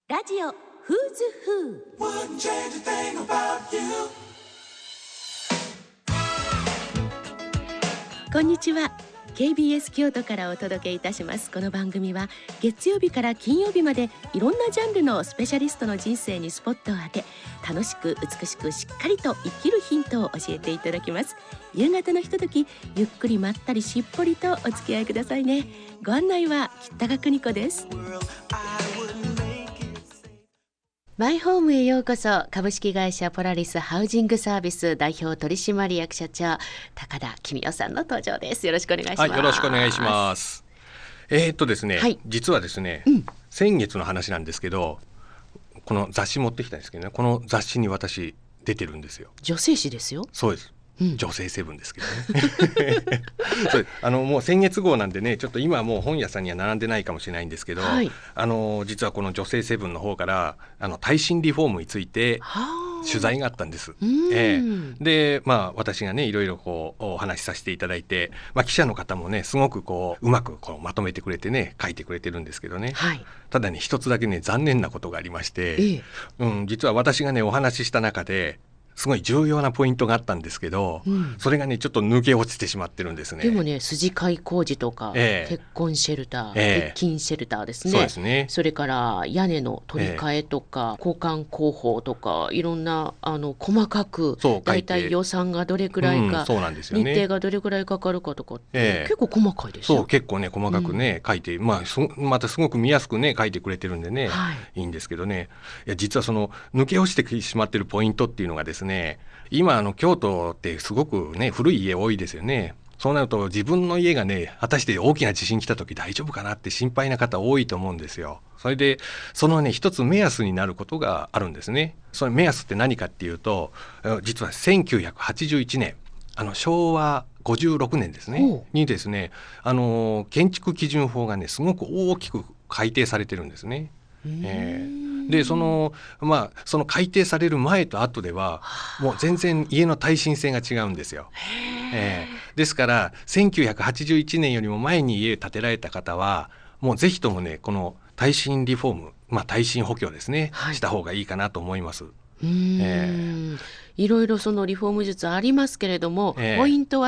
ラジオフーズフー。こんにちは。 KBS 京都からお届けいたします。この番組は月曜日から金曜日までいろんなジャンルのスペシャリストの人生にスポットを当て、楽しく美しくしっかりと生きるヒントを教えていただきます。夕方のひととき、ゆっくりまったりしっぽりとお付き合いくださいね。ご案内は北川邦子です。マイホームへようこそ。株式会社ポラリスハウジングサービス代表取締役社長高田公夫さんの登場です。よろしくお願いします。 よろしくお願いします。ですね、実はですね、先月の話なんですけど、この雑誌持ってきたんですけどね、この雑誌に私出てるんですよ。 女性誌ですよ。 そうです、女性セブンですけどねそうもう先月号なんでね、ちょっと今はもう本屋さんには並んでないかもしれないんですけど、実はこの女性セブンの方から耐震リフォームについて取材があったんです。で、私がねいろいろこうお話しさせていただいて、記者の方もねすごくこううまくこうまとめてくれてね書いてくれてるんですけどね、ただね一つだけね残念なことがありまして、実は私がねお話しした中ですごい重要なポイントがあったんですけど、それがねちょっと抜け落ちてしまってるんですね。 でもね、筋交工事とか、結婚シェルター、鉄筋シェルターですね。 そうですね。 それから屋根の取り替えとか、交換工法とか、いろんな細かくだいたい予算がどれくらいか、 そうなんですよね、 日程がどれくらいかかるかとかって、結構細かいですよ。 そう結構ね細かくね、書いて、またすごく見やすくね書いてくれてるんでね、いいんですけどね、いや実はその抜け落ちてしまってるポイントっていうのがですね、今京都ってすごくね古い家多いですよね。そうなると自分の家がね果たして大きな地震来た時大丈夫かなって心配な方多いと思うんですよ。それでそのね一つ目安になることがあるんですね。その目安って何かっていうと、実は1981年昭和56年ですねにですね、建築基準法がねすごく大きく改定されてるんですね。でその改定される前と後ではもう全然家の耐震性が違うんですよ。ですから1981年よりも前に家を建てられた方はもうぜひともねこの耐震リフォーム、耐震補強ですね、した方がいいかなと思います。 いろいろそのリフォーム術ありますけれども、ポイントは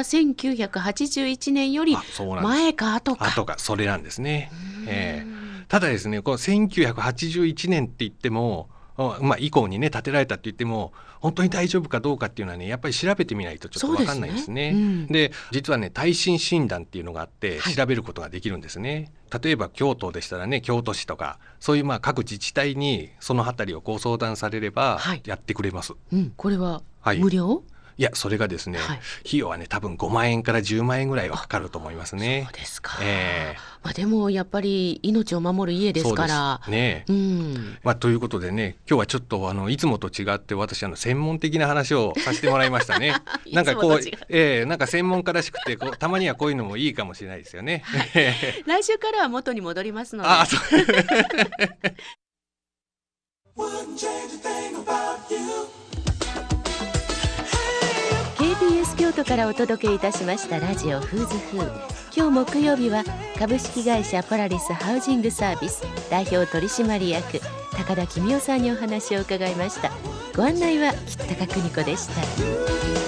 1981年より前か後か。 それなんですね。ただですね、この1981年って言っても、以降にね建てられたって言っても本当に大丈夫かどうかっていうのはねやっぱり調べてみないとちょっと分かんないですね。で実はね耐震診断っていうのがあって調べることができるんですね。例えば京都でしたらね京都市とかそういう各自治体にそのあたりをご相談されればやってくれます。 これは無料？ いやそれがですね、費用はね多分5万円から10万円ぐらいはかかると思いますね。 そうですか。でもやっぱり命を守る家ですからね。ということでね今日はちょっといつもと違って私専門的な話をさせてもらいましたね。なんかこうなんか専門家らしくてたまにはこういうのもいいかもしれないですよね。 来週からは元に戻りますので。KBS 京都からお届けいたしましたラジオフーズフー。今日木曜日は株式会社ポラリスハウジングサービス代表取締役高田公夫さんにお話を伺いました。ご案内は北川邦子でした。